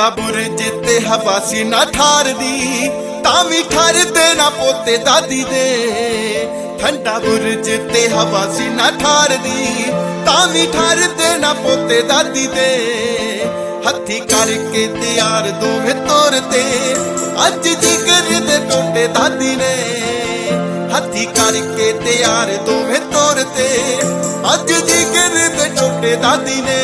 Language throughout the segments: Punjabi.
ਠੰਡਾ ਬੁਰਜ ਤੇ ਹਵਾ ਸੀ ਨਾ ਠਾਰਦੀ, ਤਾਂ ਵੀ ਠਰਦੇ ਨਾ ਪੋਤੇ ਦਾਦੀ ਦੇ। ਠੰਡਾ ਬੁਰਜ ਤੇ ਹਵਾ ਸੀ ਨਾ ਠਾਰਦੀ, ਤਾਂ ਵੀ ਠਰਦੇ ਨਾ ਪੋਤੇ ਦਾਦੀ ਦੇ। ਹੱਥੀ ਕਰਕੇ ਤਿਆਰ ਦੋਵੇਂ ਤੋਰ ਤੇ, ਅੱਜ ਜਿਗਰ ਦੇ ਟੋਟੇ ਦਾਦੀ ਨੇ। ਹੱਥੀ ਕਰਕੇ ਤਿਆਰ ਦੋਵੇਂ ਤੋਰ ਤੇ, ਅੱਜ ਜਿਗਰ ਦੇ ਟੋਟੇ ਦਾਦੀ ਨੇ।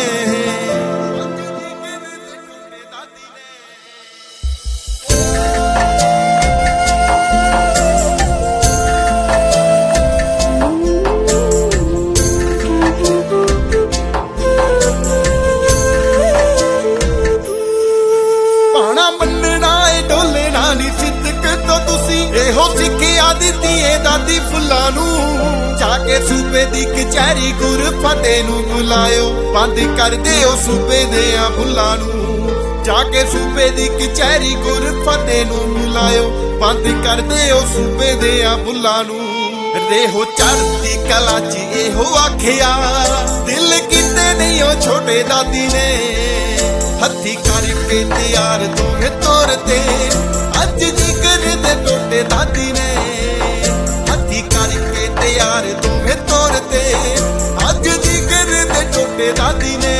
ਇਹੋ ਸਿੱਖਿਆ ਦਿੱਤੀ ਏ ਦਾਦੀ ਫੁੱਲਾਂ ਨੂੰ, ਜਾ ਕੇ ਸੂਬੇ ਦੀ ਕਚਹਿਰੀ ਗੁਰ ਫਤਿਹ ਨੂੰ ਬੁਲਾਇਓ, ਬੰਦ ਕਰ ਦਿਓ ਸੂਬੇ ਦੇ ਆ ਬੁੱਲਾਂ ਨੂੰ। ਜਾ ਕੇ ਸੂਬੇ ਦੀ ਕਚਹਿਰੀ ਗੁਰ ਫਤਿਹ ਨੂੰ ਬੁਲਾਇਓ, ਬੰਦ ਕਰ ਦਿਓ ਸੂਬੇ ਦੇ ਆ ਬੁੱਲਾਂ ਨੂੰ। ਰਹੋ ਚੜ੍ਹਦੀ ਕਲਾ 'ਚ ਇਹੋ ਆਖਿਆ, ਦਿਲ ਕੀਤੇ ਨਹੀਂ ਉਹ ਛੋਟੇ ਦਾਦੀ ਨੇ। ਹੱਥੀ ਕਰਕੇ ਤਿਆਰ ਦੋਵੇਂ ਤੋਰ ਤੇ, ਅੱਜ ਜਿਗਰ ਦੇ ਟੋਟੇ ਦਾਦੀ ਨੇ। ਹੱਥੀ ਕਰਕੇ ਤਿਆਰ ਦੋਵੇਂ ਤੋਰ ਤੇ, ਅੱਜ ਜਿਗਰ ਦੇ ਟੋਟੇ ਦਾਦੀ ਨੇ।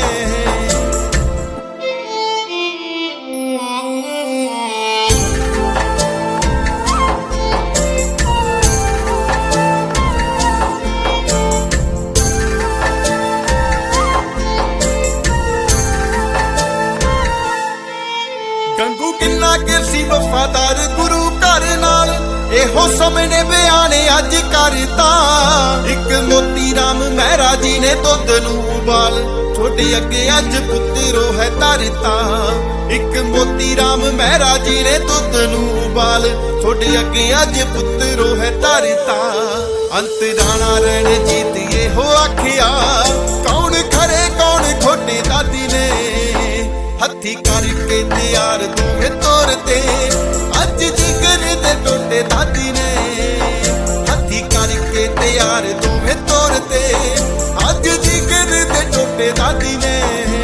ਗੰਗੂ ਕਿੰਨਾ ਕਿ ਸੀ ਵਫਾਦਾਰ ਗੁਰੂ ਘਰ ਨਾਲ, ਇਹੋ ਸਮੇਂ ਨੇ ਬਿਆਨ ਅੱਜ ਕਰਤਾ। ਇੱਕ ਮੋਤੀ ਰਾਮ ਮਹਿਰਾ ਜੀ ਨੇ ਦੁੱਧ ਨੂੰ ਉਬਾਲ, ਤੁਹਾਡੇ ਅੱਗੇ ਅੱਜ ਪੁੱਤਰੋ ਹੈ ਧਰਤਾ। ਇੱਕ ਮੋਤੀ ਰਾਮ ਮਹਿਰਾ ਜੀ ਨੇ ਦੁੱਧ ਨੂੰ ਉਬਾਲ, ਤੁਹਾਡੇ ਅੱਗੇ ਅੱਜ ਪੁੱਤਰੋ ਹੈ ਧਰਤਾ। ਅੰਤ ਰਾਣਾ ਰਣਜੀਤ ਇਹੋ ਆਖਿਆ, ਕੌਣ ਖਰੇ ਕੌਣ ਖੋਟੇ ਦਾਦੀ ਨੇ। ਹੱਥੀ ਕਰਕੇ ਤਿਆਰ ਦੋਵੇਂ ਤੋਰ ਤੇ, ਅੱਜ ਜਿਗਰ ਦੇ ਟੋਟੇ ਦਾਦੀ ਨੇ। ਹੱਥੀ ਕਰਕੇ ਤਿਆਰ ਦੋਵੇਂ ਤੋਰ ਤੇ, ਅੱਜ ਜਿਗਰ ਦੇ ਟੋਟੇ ਦਾਦੀ ਨੇ।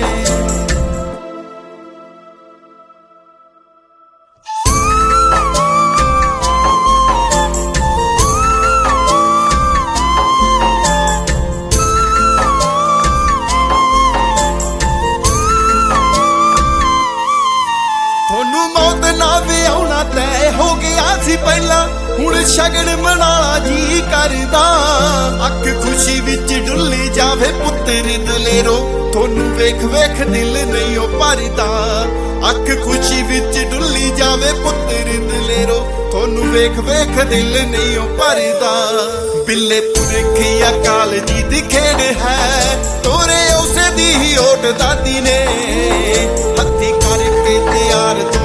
ਤੁਹਾਨੂੰ ਮੌਤ ਨਾ ਵਿਆਹੁਣਾ ਤੈਅ ਹੋ ਗਿਆ ਸੀ ਪਹਿਲਾਂ, ਹੁਣ ਸ਼ਗਨ ਮਨਾਲਾ ਜੀ ਕਰਦਾ। ਅੱਖ ਖੁਸ਼ੀ ਵਿੱਚ ਡੁੱਲੀ ਜਾਵੇ ਪੁੱਤਰ ਦਲੇਰੋ, ਤੁਹਾਨੂੰ ਵੇਖ ਵੇਖ ਦਿਲ ਨਹੀਂ ਉਹ ਭਰਦਾ। ਅੱਖ ਖੁਸ਼ੀ ਵਿੱਚ ਡੁੱਲੀ ਜਾਵੇ ਪੁੱਤਰ ਦਲੇਰੋ, ਤੁਹਾਨੂੰ ਵੇਖ ਵੇਖ ਦਿਲ ਨਹੀਂ ਉਹ ਭਰਦਾ। ਬਿੱਲੇ ਪੁਰਖ ਅਕਾਲ ਜੀ ਦੀ ਖੇਡ ਹੈ, ਤੋਰੇ ਉਸੇ ਦੀ ਹੀ ਓਟ ਦਾਦੀ ਨੇ। ਹੱਥੀ ਕਰਕੇ ਤਿਆਰ